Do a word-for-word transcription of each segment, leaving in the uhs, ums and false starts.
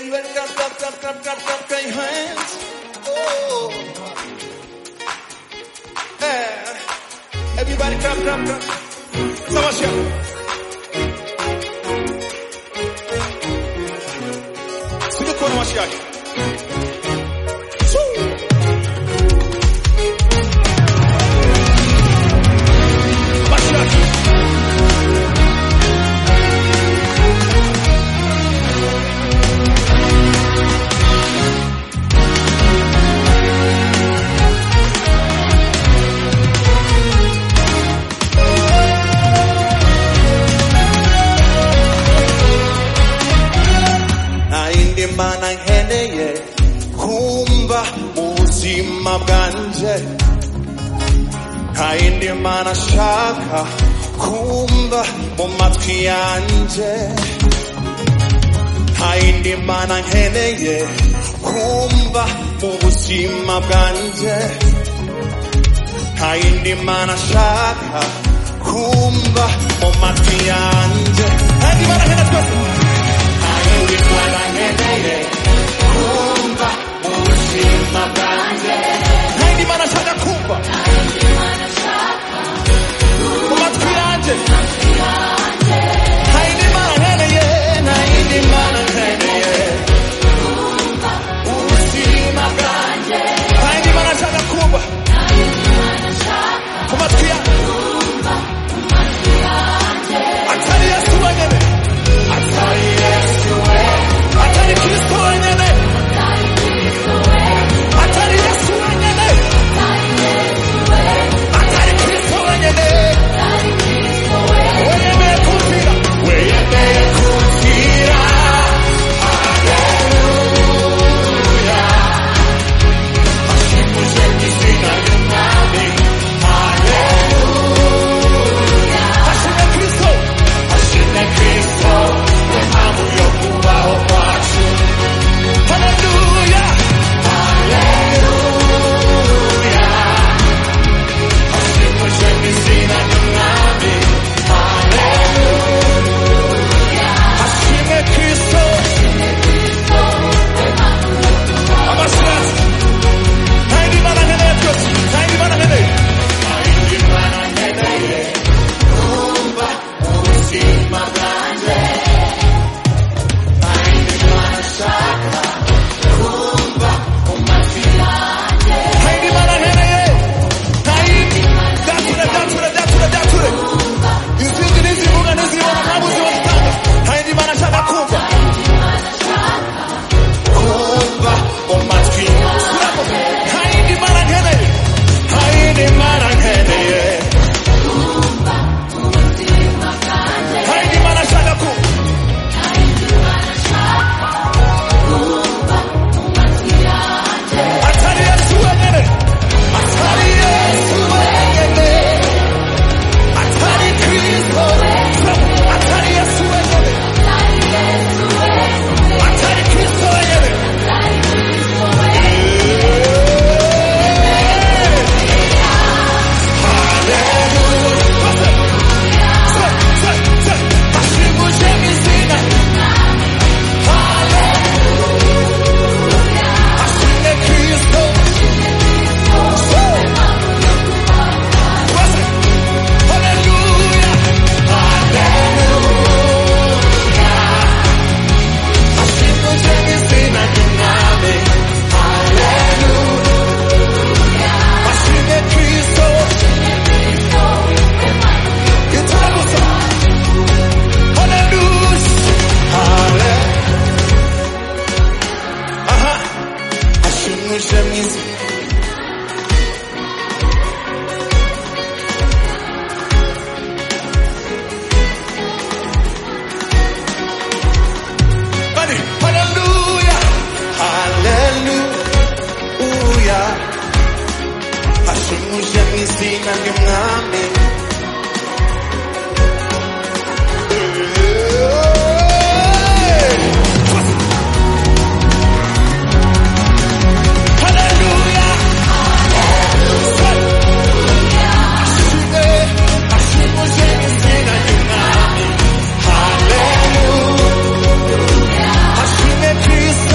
Everybody clap, clap, clap, clap, clap, clap, clap your hands. Oh. Yeah. Everybody clap, clap, clap. So much here. See the corner, what's here? Mana nkeneye kumva ubuzima bwanje nta yindi mana shaka kumva mu matwi yanje nta yindi mana nkeneye kumva mu buzima bwanje nta yindi mana shaka kumva mu matwi yanje nta yindi mana nkeneye twese kumba ubuzima bwanjye nta yindi mana shaka kumva mu matwi yanjye nta yindi mana nkeneye nta yindi mana nkeneye ubuzima bwanjye nta yindi mana shaka kumva mu matwi yanjye atari Yesu wenyine atari Yesu wenyine atari Kristo wenyine atari Yesu wenyine atari Kristo wenyine wenyine kumvira wenyine kumvira haleluya ashimuje izina ry'umwami haleluya ashimwe Kristo ashimwe Kristo we mpamvu yo kubaho kwacu haleluya haleluya ashimuje izina ry'umwami haleluya ashimwe Kristo abasirasi nta yindi mana nkeneye byose nta yindi mana nkeneye nta yindi mana nkeneye kumva ubuzima bwanjye nta yindi mana shaka kumva mu matwi yanjye nta yindi mana nkeneye nta yindi byature byature byature byature izindi n'izivuga n'izibona ntabwo zibazitanga nta yindi mana shaka kumva kumva mu matwi suramo nta yindi mana nkeneye nta yindi mana nkeneye nta yindi mana shaka kumva atari Yesu wenyine atari Yesu wenyine atari Kristo atari Yesu wenyine atari Kristo wenyine ashimuje izina ashimwe Kristo haleluya haleluya ashimuje izina ry'umwami haleluya ashimwe Kristo itaragusa haleluya hale aha ashimuje izina Buddy, hallelujah, hallelujah. Ashimuje izina ry'umwami. Hallelujah, ashimuje izina ry'umwami. Hallelujah. Ashimwe Kristo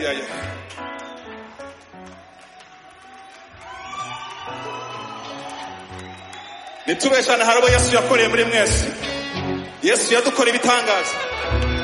yeah, yeah. Nitubeshane harabo Yesu yakoreye muri mwese. Yesu yadukora ibitangaza.